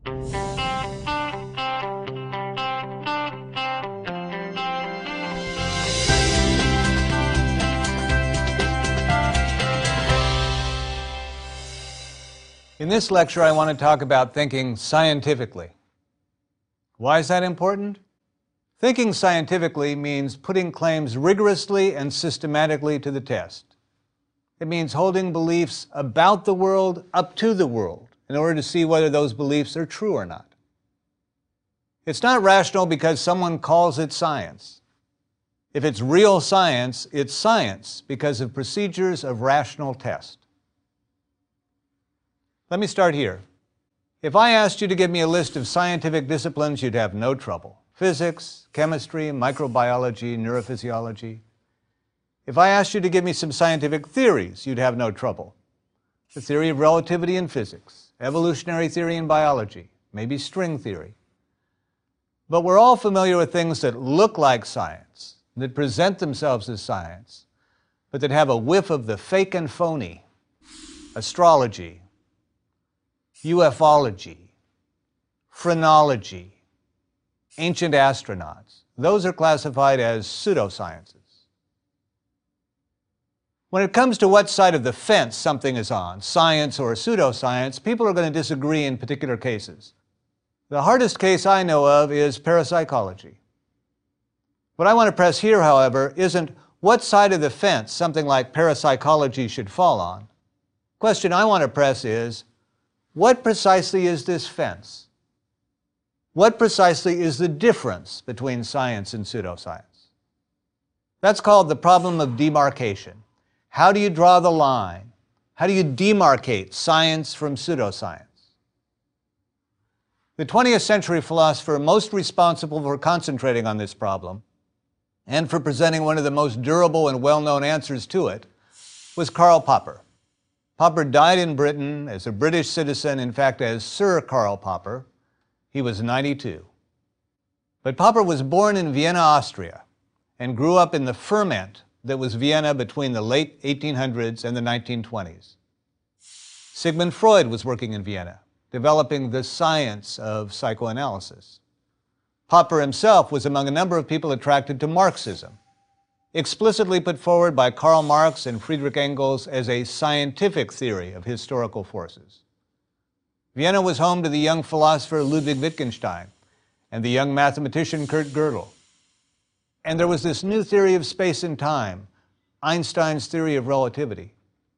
In this lecture, I want to talk about thinking scientifically. Why is that important? Thinking scientifically means putting claims rigorously and systematically to the test. It means holding beliefs about the world up to the world in order to see whether those beliefs are true or not. It's not rational because someone calls it science. If it's real science, it's science because of procedures of rational test. Let me start here. If I asked you to give me a list of scientific disciplines, you'd have no trouble. Physics, chemistry, microbiology, neurophysiology. If I asked you to give me some scientific theories, you'd have no trouble. The theory of relativity in physics, evolutionary theory in biology, maybe string theory. But we're all familiar with things that look like science, that present themselves as science, but that have a whiff of the fake and phony. Astrology, ufology, phrenology, ancient astronauts. Those are classified as pseudosciences. When it comes to what side of the fence something is on, science or pseudoscience, people are going to disagree in particular cases. The hardest case I know of is parapsychology. What I want to press here, however, isn't what side of the fence something like parapsychology should fall on. The question I want to press is, what precisely is this fence? What precisely is the difference between science and pseudoscience? That's called the problem of demarcation. How do you draw the line? How do you demarcate science from pseudoscience? The 20th century philosopher most responsible for concentrating on this problem and for presenting one of the most durable and well-known answers to it was Karl Popper. Popper died in Britain as a British citizen, in fact, as Sir Karl Popper. He was 92. But Popper was born in Vienna, Austria, and grew up in the ferment that was Vienna between the late 1800s and the 1920s. Sigmund Freud was working in Vienna, developing the science of psychoanalysis. Popper himself was among a number of people attracted to Marxism, explicitly put forward by Karl Marx and Friedrich Engels as a scientific theory of historical forces. Vienna was home to the young philosopher Ludwig Wittgenstein and the young mathematician Kurt Gödel. And there was this new theory of space and time, Einstein's theory of relativity.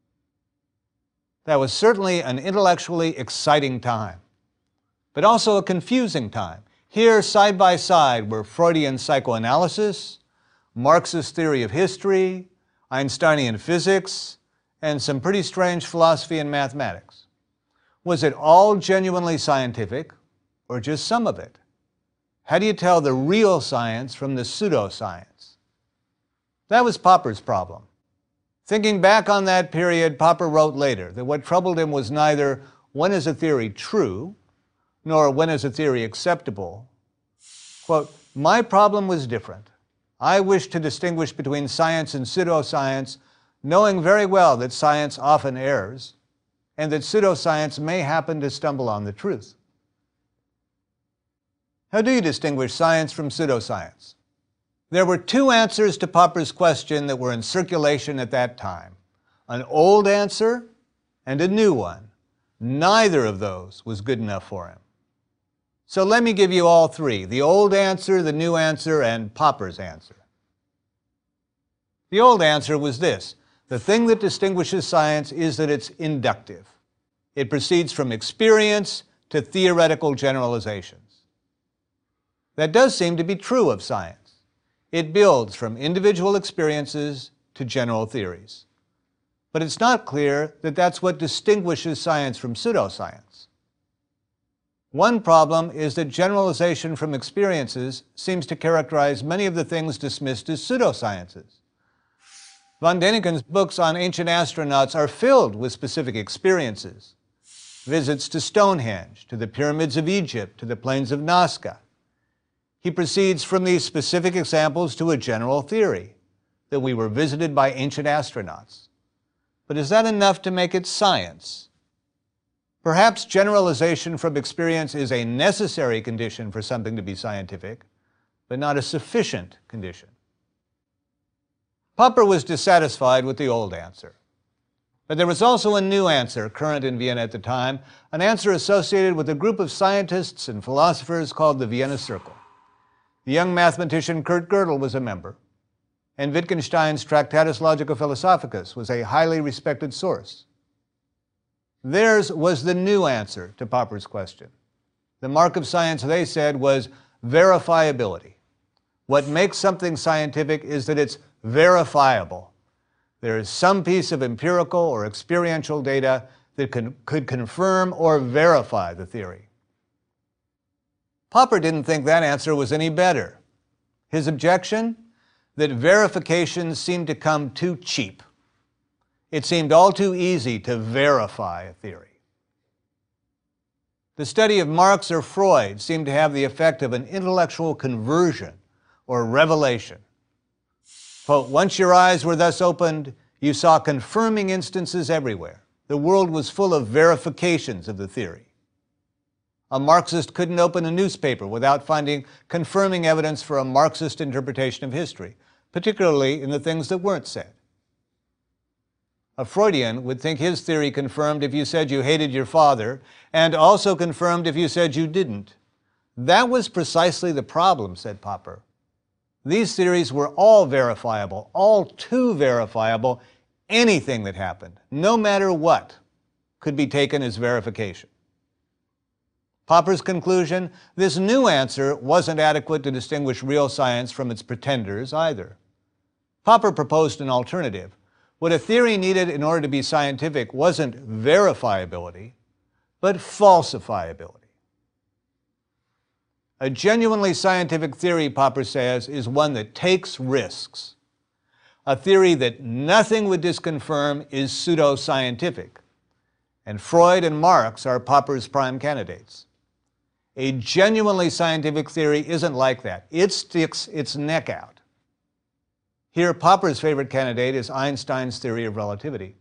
That was certainly an intellectually exciting time, but also a confusing time. Here, side by side, were Freudian psychoanalysis, Marxist theory of history, Einsteinian physics, and some pretty strange philosophy and mathematics. Was it all genuinely scientific, or just some of it? How do you tell the real science from the pseudoscience? That was Popper's problem. Thinking back on that period, Popper wrote later that what troubled him was neither when is a theory true, nor when is a theory acceptable. Quote, "My problem was different. I wished to distinguish between science and pseudoscience, knowing very well that science often errs, and that pseudoscience may happen to stumble on the truth." How do you distinguish science from pseudoscience? There were two answers to Popper's question that were in circulation at that time, an old answer and a new one. Neither of those was good enough for him. So let me give you all three, the old answer, the new answer, and Popper's answer. The old answer was this: the thing that distinguishes science is that it's inductive. It proceeds from experience to theoretical generalizations. That does seem to be true of science. It builds from individual experiences to general theories. But it's not clear that that's what distinguishes science from pseudoscience. One problem is that generalization from experiences seems to characterize many of the things dismissed as pseudosciences. Von Däniken's books on ancient astronauts are filled with specific experiences. Visits to Stonehenge, to the pyramids of Egypt, to the plains of Nazca. He proceeds from these specific examples to a general theory, that we were visited by ancient astronauts. But is that enough to make it science? Perhaps generalization from experience is a necessary condition for something to be scientific, but not a sufficient condition. Popper was dissatisfied with the old answer. But there was also a new answer current in Vienna at the time, an answer associated with a group of scientists and philosophers called the Vienna Circle. The young mathematician Kurt Gödel was a member, and Wittgenstein's Tractatus Logico-Philosophicus was a highly respected source. Theirs was the new answer to Popper's question. The mark of science, they said, was verifiability. What makes something scientific is that it's verifiable. There is some piece of empirical or experiential data that could confirm or verify the theory. Popper didn't think that answer was any better. His objection? That verification seemed to come too cheap. It seemed all too easy to verify a theory. The study of Marx or Freud seemed to have the effect of an intellectual conversion or revelation. Quote, once your eyes were thus opened, you saw confirming instances everywhere. The world was full of verifications of the theory. A Marxist couldn't open a newspaper without finding confirming evidence for a Marxist interpretation of history, particularly in the things that weren't said. A Freudian would think his theory confirmed if you said you hated your father, and also confirmed if you said you didn't. That was precisely the problem, said Popper. These theories were all verifiable, all too verifiable. Anything that happened, no matter what, could be taken as verification. Popper's conclusion, this new answer wasn't adequate to distinguish real science from its pretenders either. Popper proposed an alternative. What a theory needed in order to be scientific wasn't verifiability, but falsifiability. A genuinely scientific theory, Popper says, is one that takes risks. A theory that nothing would disconfirm is pseudo-scientific, and Freud and Marx are Popper's prime candidates. A genuinely scientific theory isn't like that. It sticks its neck out. Here, Popper's favorite candidate is Einstein's theory of relativity.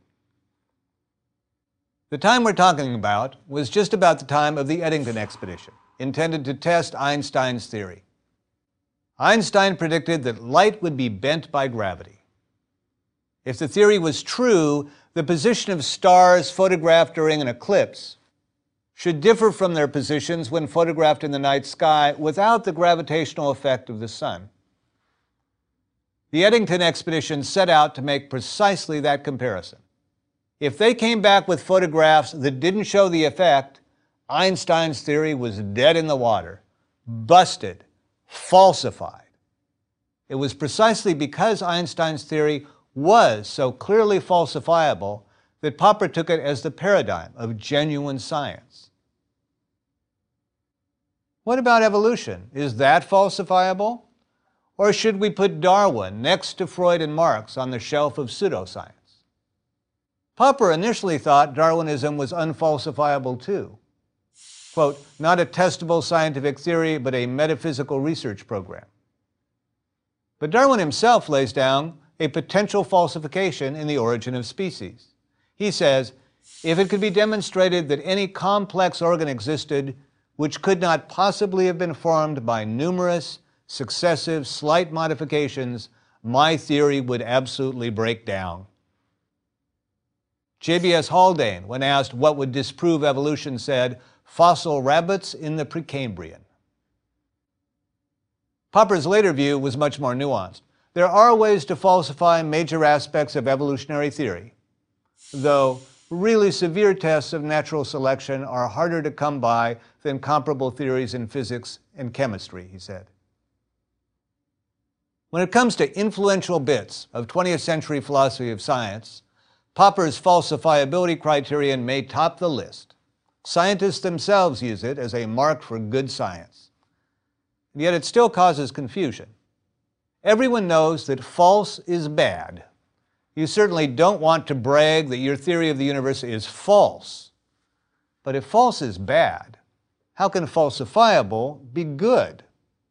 The time we're talking about was just about the time of the Eddington expedition, intended to test Einstein's theory. Einstein predicted that light would be bent by gravity. If the theory was true, the position of stars photographed during an eclipse should differ from their positions when photographed in the night sky without the gravitational effect of the sun. The Eddington expedition set out to make precisely that comparison. If they came back with photographs that didn't show the effect, Einstein's theory was dead in the water, busted, falsified. It was precisely because Einstein's theory was so clearly falsifiable that Popper took it as the paradigm of genuine science. What about evolution? Is that falsifiable? Or should we put Darwin next to Freud and Marx on the shelf of pseudoscience? Popper initially thought Darwinism was unfalsifiable too. Quote, not a testable scientific theory, but a metaphysical research program. But Darwin himself lays down a potential falsification in The Origin of Species. He says, if it could be demonstrated that any complex organ existed which could not possibly have been formed by numerous, successive, slight modifications, my theory would absolutely break down. J.B.S. Haldane, when asked what would disprove evolution, said, fossil rabbits in the Precambrian. Popper's later view was much more nuanced. There are ways to falsify major aspects of evolutionary theory, though really severe tests of natural selection are harder to come by than comparable theories in physics and chemistry, he said. When it comes to influential bits of 20th century philosophy of science, Popper's falsifiability criterion may top the list. Scientists themselves use it as a mark for good science. And yet it still causes confusion. Everyone knows that false is bad. You certainly don't want to brag that your theory of the universe is false. But if false is bad, how can falsifiable be good?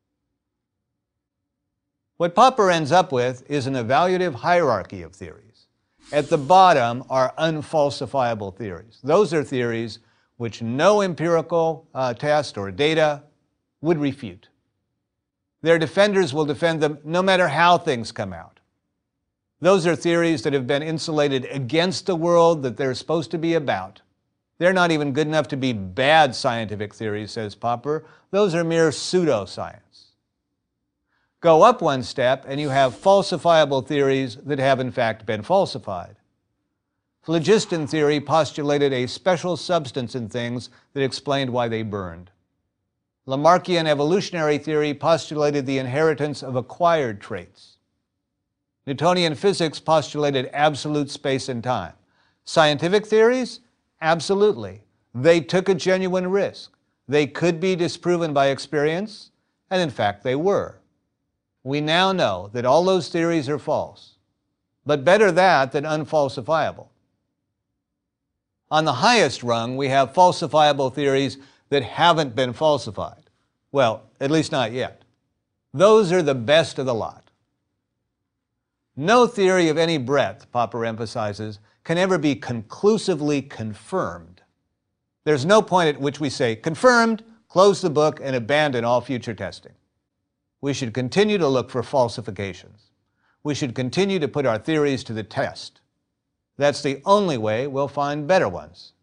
What Popper ends up with is an evaluative hierarchy of theories. At the bottom are unfalsifiable theories. Those are theories which no empirical test or data would refute. Their defenders will defend them no matter how things come out. Those are theories that have been insulated against the world that they're supposed to be about. They're not even good enough to be bad scientific theories, says Popper. Those are mere pseudoscience. Go up one step and you have falsifiable theories that have in fact been falsified. Phlogiston theory postulated a special substance in things that explained why they burned. Lamarckian evolutionary theory postulated the inheritance of acquired traits. Newtonian physics postulated absolute space and time. Scientific theories? Absolutely. They took a genuine risk. They could be disproven by experience, and in fact they were. We now know that all those theories are false, but better that than unfalsifiable. On the highest rung, we have falsifiable theories that haven't been falsified. Well, at least not yet. Those are the best of the lot. No theory of any breadth, Popper emphasizes, can ever be conclusively confirmed. There's no point at which we say, confirmed, close the book, and abandon all future testing. We should continue to look for falsifications. We should continue to put our theories to the test. That's the only way we'll find better ones.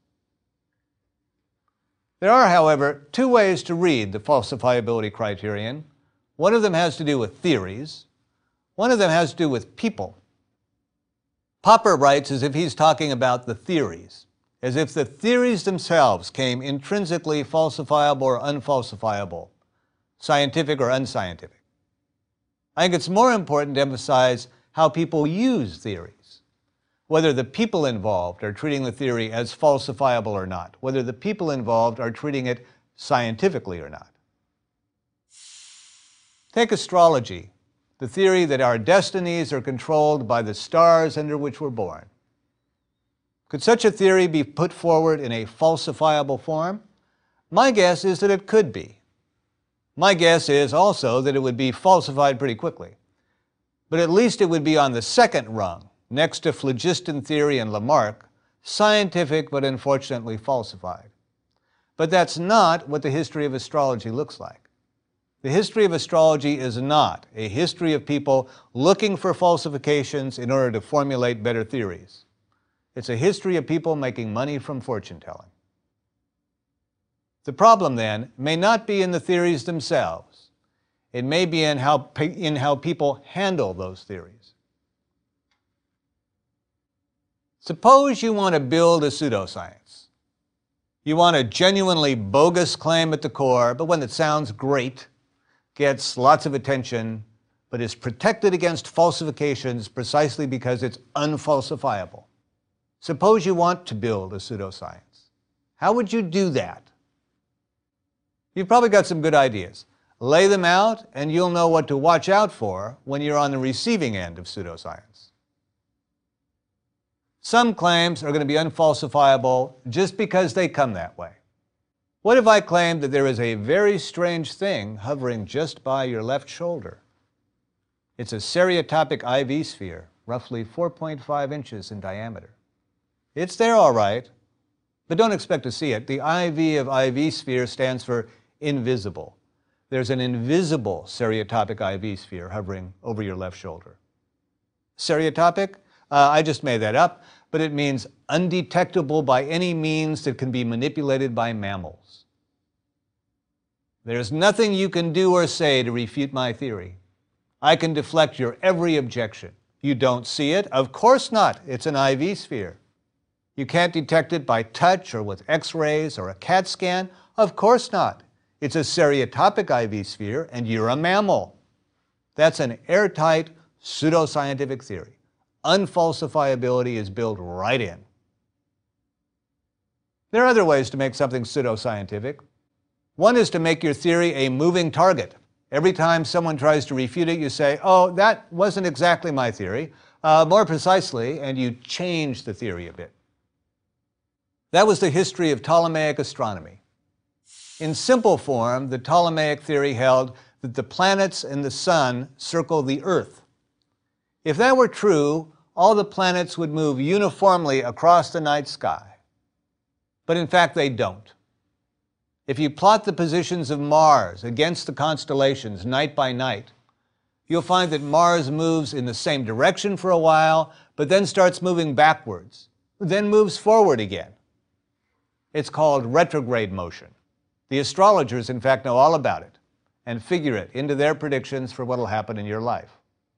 There are, however, two ways to read the falsifiability criterion. One of them has to do with theories. One of them has to do with people. Popper writes as if he's talking about the theories, as if the theories themselves came intrinsically falsifiable or unfalsifiable, scientific or unscientific. I think it's more important to emphasize how people use theories, whether the people involved are treating the theory as falsifiable or not, whether the people involved are treating it scientifically or not. Take astrology, the theory that our destinies are controlled by the stars under which we're born. Could such a theory be put forward in a falsifiable form? My guess is that it could be. My guess is also that it would be falsified pretty quickly. But at least it would be on the second rung, next to phlogiston theory and Lamarck, scientific but unfortunately falsified. But that's not what the history of astrology looks like. The history of astrology is not a history of people looking for falsifications in order to formulate better theories. It's a history of people making money from fortune-telling. The problem, then, may not be in the theories themselves. It may be in how people handle those theories. Suppose you want to build a pseudoscience. You want a genuinely bogus claim at the core, but one that sounds great, gets lots of attention, but is protected against falsifications precisely because it's unfalsifiable. Suppose you want to build a pseudoscience. How would you do that? You've probably got some good ideas. Lay them out, and you'll know what to watch out for when you're on the receiving end of pseudoscience. Some claims are going to be unfalsifiable just because they come that way. What if I claimed that there is a very strange thing hovering just by your left shoulder? It's a stereotopic IV sphere, roughly 4.5 inches in diameter. It's there all right, but don't expect to see it. The IV of IV sphere stands for invisible. There's an invisible stereotopic IV sphere hovering over your left shoulder. Stereotopic? I just made that up, but it means undetectable by any means that can be manipulated by mammals. There's nothing you can do or say to refute my theory. I can deflect your every objection. You don't see it? Of course not. It's an IV sphere. You can't detect it by touch or with X-rays or a CAT scan? Of course not. It's a stereotopic IV sphere, and you're a mammal. That's an airtight pseudoscientific theory. Unfalsifiability is built right in. There are other ways to make something pseudoscientific. One is to make your theory a moving target. Every time someone tries to refute it, you say, oh, that wasn't exactly my theory. More precisely, and you change the theory a bit. That was the history of Ptolemaic astronomy. In simple form, the Ptolemaic theory held that the planets and the sun circle the Earth. If that were true, all the planets would move uniformly across the night sky. But in fact, they don't. If you plot the positions of Mars against the constellations night by night, you'll find that Mars moves in the same direction for a while, but then starts moving backwards, then moves forward again. It's called retrograde motion. The astrologers, in fact, know all about it and figure it into their predictions for what will happen in your life.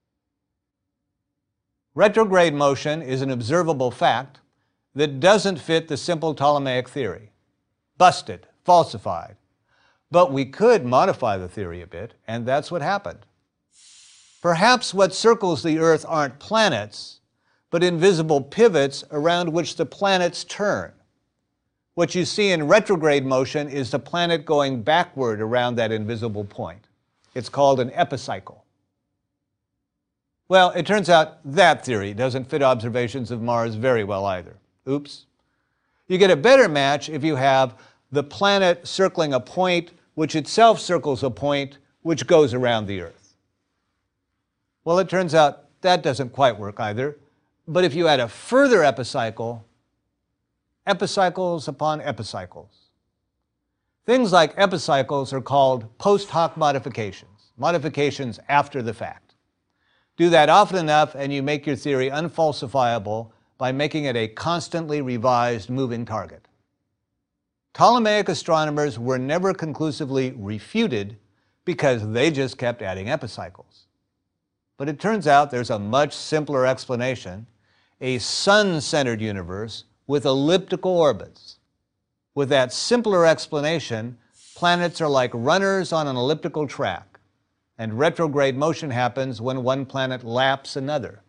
Retrograde motion is an observable fact that doesn't fit the simple Ptolemaic theory. Busted, falsified. But we could modify the theory a bit, and that's what happened. Perhaps what circles the Earth aren't planets, but invisible pivots around which the planets turn. What you see in retrograde motion is the planet going backward around that invisible point. It's called an epicycle. Well, it turns out that theory doesn't fit observations of Mars very well either. Oops. You get a better match if you have the planet circling a point which itself circles a point which goes around the Earth. Well, it turns out that doesn't quite work either. But if you add a further epicycle, epicycles upon epicycles. Things like epicycles are called post hoc modifications, modifications after the fact. Do that often enough and you make your theory unfalsifiable by making it a constantly revised moving target. Ptolemaic astronomers were never conclusively refuted because they just kept adding epicycles. But it turns out there's a much simpler explanation, a sun-centered universe with elliptical orbits. With that simpler explanation, planets are like runners on an elliptical track, and retrograde motion happens when one planet laps another.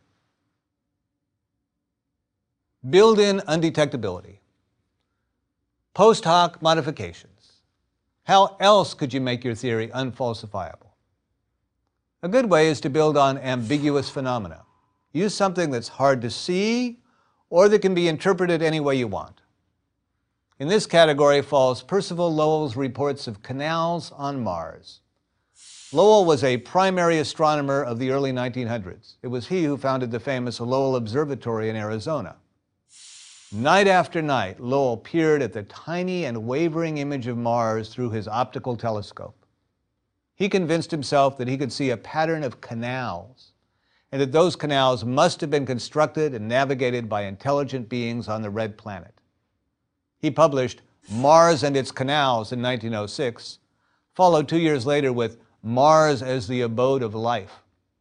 Built-in undetectability. Post hoc modifications. How else could you make your theory unfalsifiable? A good way is to build on ambiguous phenomena. Use something that's hard to see or that can be interpreted any way you want. In this category falls Percival Lowell's reports of canals on Mars. Lowell was a primary astronomer of the early 1900s. It was he who founded the famous Lowell Observatory in Arizona. Night after night, Lowell peered at the tiny and wavering image of Mars through his optical telescope. He convinced himself that he could see a pattern of canals, and that those canals must have been constructed and navigated by intelligent beings on the red planet. He published Mars and Its Canals in 1906, followed 2 years later with Mars as the Abode of Life.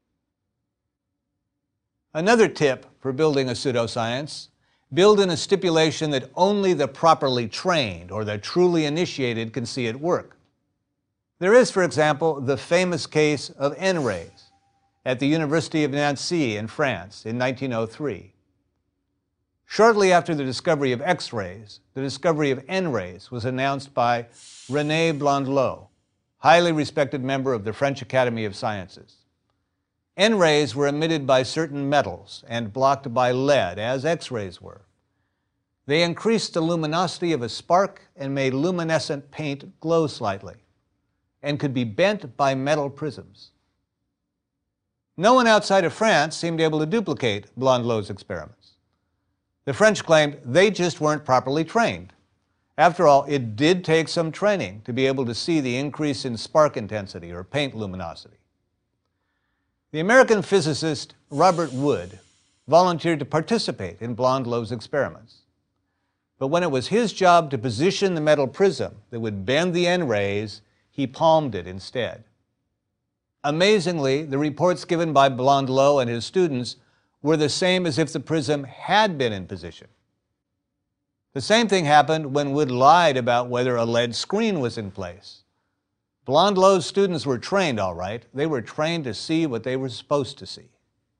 Another tip for building a pseudoscience: build in a stipulation that only the properly trained or the truly initiated can see it work. There is, for example, the famous case of N-rays at the University of Nancy in France in 1903. Shortly after the discovery of X-rays, the discovery of N-rays was announced by René Blondelot, highly respected member of the French Academy of Sciences. N-rays were emitted by certain metals and blocked by lead, as X-rays were. They increased the luminosity of a spark and made luminescent paint glow slightly, and could be bent by metal prisms. No one outside of France seemed able to duplicate Blondelot's experiments. The French claimed they just weren't properly trained. After all, it did take some training to be able to see the increase in spark intensity or paint luminosity. The American physicist Robert Wood volunteered to participate in Blondelot's experiments. But when it was his job to position the metal prism that would bend the N-rays, he palmed it instead. Amazingly, the reports given by Blondelot and his students were the same as if the prism had been in position. The same thing happened when Wood lied about whether a lead screen was in place. Blondelot's students were trained, all right. They were trained to see what they were supposed to see.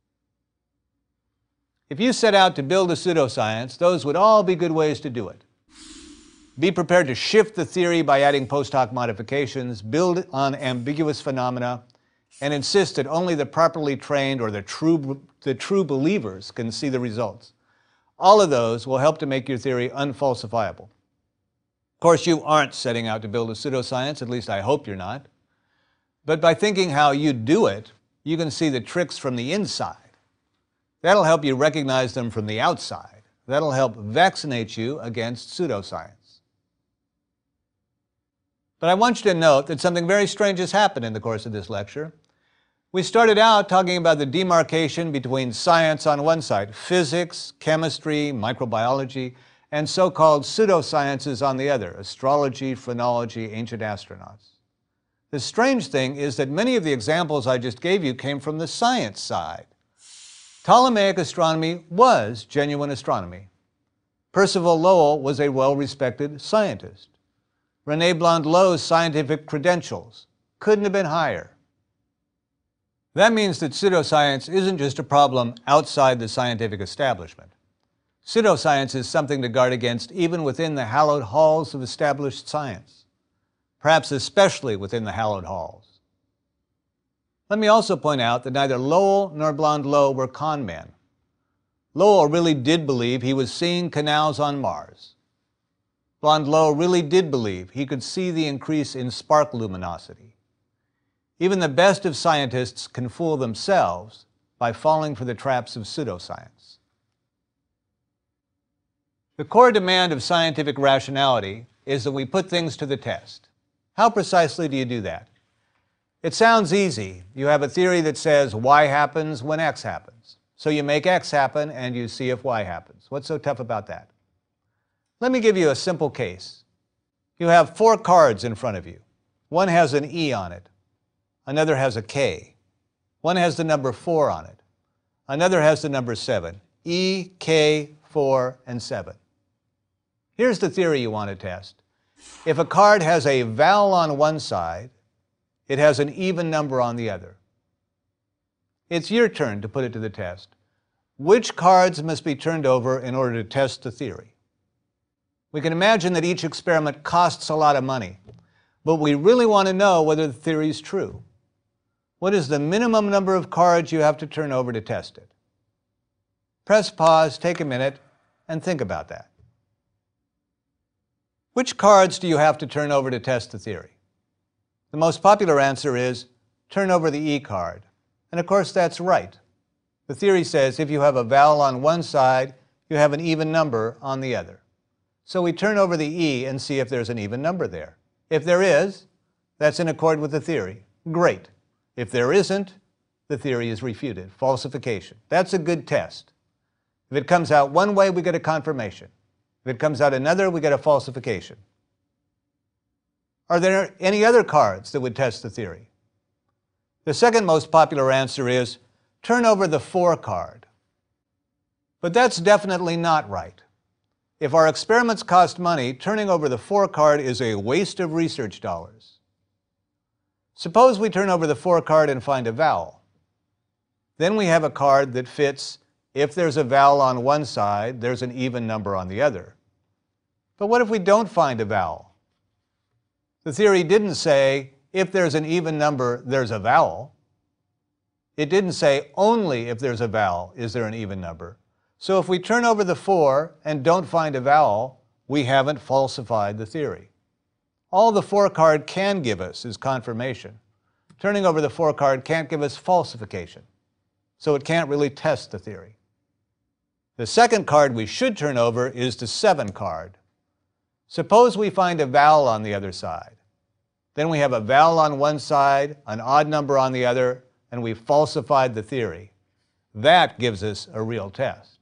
If you set out to build a pseudoscience, those would all be good ways to do it. Be prepared to shift the theory by adding post hoc modifications, build on ambiguous phenomena, and insist that only the properly trained or the true believers can see the results. All of those will help to make your theory unfalsifiable. Of course, you aren't setting out to build a pseudoscience, at least I hope you're not. But by thinking how you do it, you can see the tricks from the inside. That'll help you recognize them from the outside. That'll help vaccinate you against pseudoscience. But I want you to note that something very strange has happened in the course of this lecture. We started out talking about the demarcation between science on one side, physics, chemistry, microbiology, and so-called pseudosciences on the other, astrology, phrenology, ancient astronauts. The strange thing is that many of the examples I just gave you came from the science side. Ptolemaic astronomy was genuine astronomy. Percival Lowell was a well-respected scientist. René Blondelot's scientific credentials couldn't have been higher. That means that pseudoscience isn't just a problem outside the scientific establishment. Pseudoscience is something to guard against even within the hallowed halls of established science, perhaps especially within the hallowed halls. Let me also point out that neither Lowell nor Blondelot were con men. Lowell really did believe he was seeing canals on Mars. Blondelot really did believe he could see the increase in spark luminosity. Even the best of scientists can fool themselves by falling for the traps of pseudoscience. The core demand of scientific rationality is that we put things to the test. How precisely do you do that? It sounds easy. You have a theory that says Y happens when X happens. So you make X happen and you see if Y happens. What's so tough about that? Let me give you a simple case. You have 4 cards in front of you. One has an E on it. Another has a K. One has the number 4 on it. Another has the number 7. E, K, 4, and 7. Here's the theory you want to test. If a card has a vowel on one side, it has an even number on the other. It's your turn to put it to the test. Which cards must be turned over in order to test the theory? We can imagine that each experiment costs a lot of money, but we really want to know whether the theory is true. What is the minimum number of cards you have to turn over to test it? Press pause, take a minute, and think about that. Which cards do you have to turn over to test the theory? The most popular answer is turn over the E card. And of course, that's right. The theory says if you have a vowel on one side, you have an even number on the other. So we turn over the E and see if there's an even number there. If there is, that's in accord with the theory. Great. If there isn't, the theory is refuted. Falsification. That's a good test. If it comes out one way, we get a confirmation. If it comes out another, we get a falsification. Are there any other cards that would test the theory? The second most popular answer is turn over the 4 card. But that's definitely not right. If our experiments cost money, turning over the 4 card is a waste of research dollars. Suppose we turn over the 4 card and find a vowel. Then we have a card that fits if there's a vowel on one side, there's an even number on the other. But what if we don't find a vowel? The theory didn't say if there's an even number, there's a vowel. It didn't say only if there's a vowel is there an even number. So if we turn over the 4 and don't find a vowel, we haven't falsified the theory. All the 4 card can give us is confirmation. Turning over the 4 card can't give us falsification. So it can't really test the theory. The second card we should turn over is the 7 card. Suppose we find a vowel on the other side. Then we have a vowel on one side, an odd number on the other, and we've falsified the theory. That gives us a real test.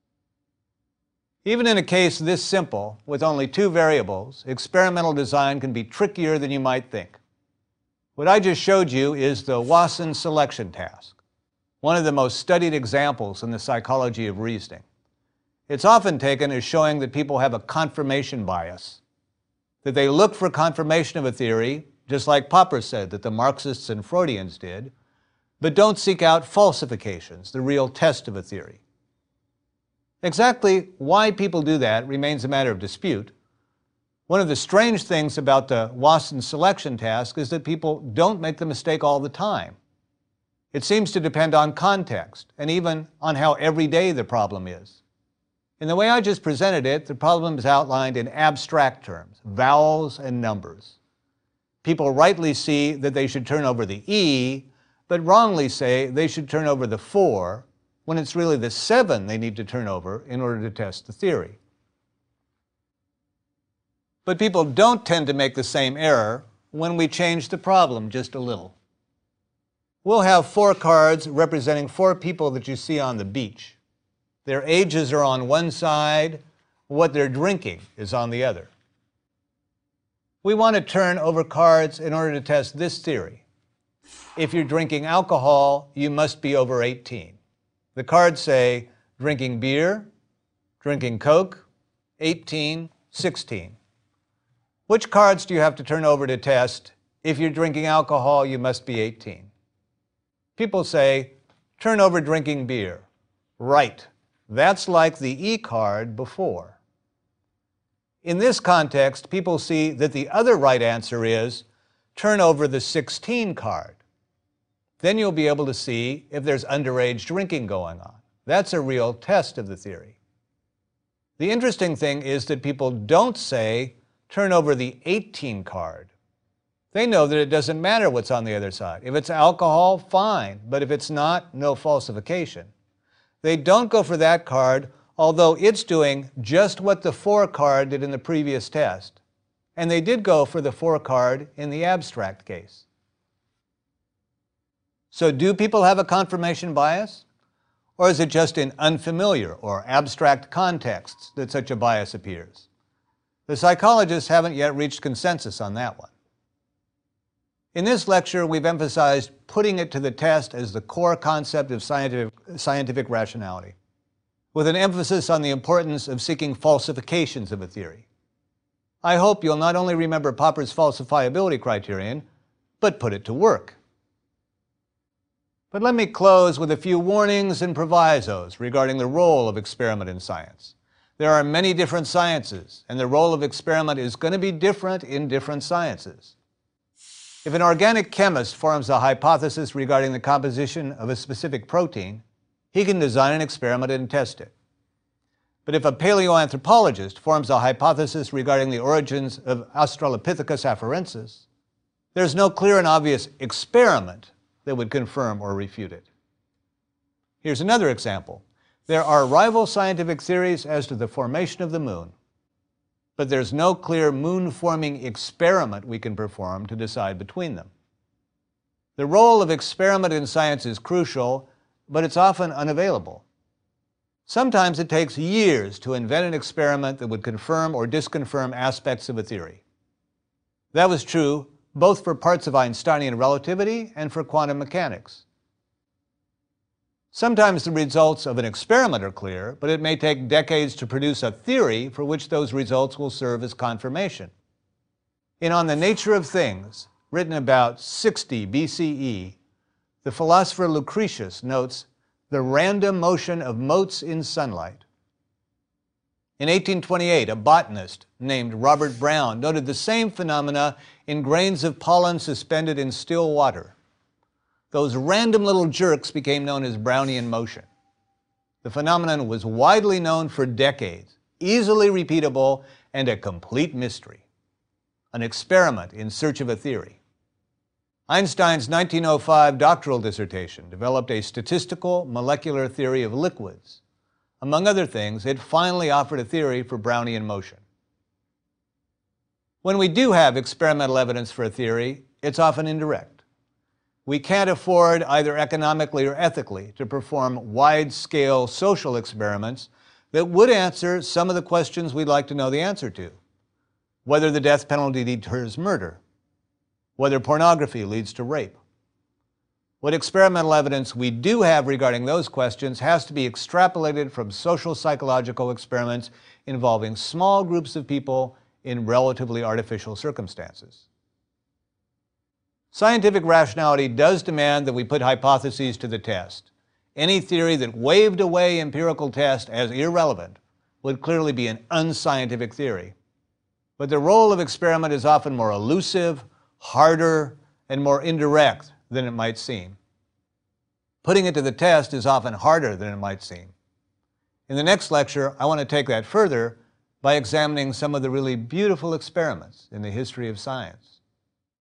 Even in a case this simple, with only 2 variables, experimental design can be trickier than you might think. What I just showed you is the Wasson selection task, one of the most studied examples in the psychology of reasoning. It's often taken as showing that people have a confirmation bias, that they look for confirmation of a theory, just like Popper said that the Marxists and Freudians did, but don't seek out falsifications, the real test of a theory. Exactly why people do that remains a matter of dispute. One of the strange things about the Wasson selection task is that people don't make the mistake all the time. It seems to depend on context and even on how everyday the problem is. In the way I just presented it, the problem is outlined in abstract terms, vowels and numbers. People rightly see that they should turn over the E, but wrongly say they should turn over the 4, when it's really the 7 they need to turn over in order to test the theory. But people don't tend to make the same error when we change the problem just a little. We'll have 4 cards representing 4 people that you see on the beach. Their ages are on one side, what they're drinking is on the other. We want to turn over cards in order to test this theory. If you're drinking alcohol, you must be over 18. The cards say drinking beer, drinking Coke, 18, 16. Which cards do you have to turn over to test? If you're drinking alcohol, you must be 18. People say, turn over drinking beer. Right. That's like the E card before. In this context, people see that the other right answer is turn over the 16 card. Then you'll be able to see if there's underage drinking going on. That's a real test of the theory. The interesting thing is that people don't say turn over the 18 card. They know that it doesn't matter what's on the other side. If it's alcohol, fine, but if it's not, no falsification. They don't go for that card, although it's doing just what the 4 card did in the previous test. And they did go for the 4 card in the abstract case. So do people have a confirmation bias? Or is it just in unfamiliar or abstract contexts that such a bias appears? The psychologists haven't yet reached consensus on that one. In this lecture, we've emphasized putting it to the test as the core concept of scientific rationality, with an emphasis on the importance of seeking falsifications of a theory. I hope you'll not only remember Popper's falsifiability criterion, but put it to work. But let me close with a few warnings and provisos regarding the role of experiment in science. There are many different sciences, and the role of experiment is going to be different in different sciences. If an organic chemist forms a hypothesis regarding the composition of a specific protein, he can design an experiment and test it. But if a paleoanthropologist forms a hypothesis regarding the origins of Australopithecus afarensis, there's no clear and obvious experiment that would confirm or refute it. Here's another example. There are rival scientific theories as to the formation of the moon, but there's no clear moon-forming experiment we can perform to decide between them. The role of experiment in science is crucial, but it's often unavailable. Sometimes it takes years to invent an experiment that would confirm or disconfirm aspects of a theory. That was true both for parts of Einsteinian relativity and for quantum mechanics. Sometimes the results of an experiment are clear, but it may take decades to produce a theory for which those results will serve as confirmation. In On the Nature of Things, written about 60 BCE, the philosopher Lucretius notes the random motion of motes in sunlight. In 1828, a botanist named Robert Brown noted the same phenomena in grains of pollen suspended in still water. Those random little jerks became known as Brownian motion. The phenomenon was widely known for decades, easily repeatable, and a complete mystery. An experiment in search of a theory. Einstein's 1905 doctoral dissertation developed a statistical molecular theory of liquids. Among other things, it finally offered a theory for Brownian motion. When we do have experimental evidence for a theory, it's often indirect. We can't afford, either economically or ethically, to perform wide-scale social experiments that would answer some of the questions we'd like to know the answer to. Whether the death penalty deters murder, whether pornography leads to rape. What experimental evidence we do have regarding those questions has to be extrapolated from social psychological experiments involving small groups of people in relatively artificial circumstances. Scientific rationality does demand that we put hypotheses to the test. Any theory that waved away empirical tests as irrelevant would clearly be an unscientific theory. But the role of experiment is often more elusive, harder, and more indirect than it might seem. Putting it to the test is often harder than it might seem. In the next lecture, I want to take that further by examining some of the really beautiful experiments in the history of science.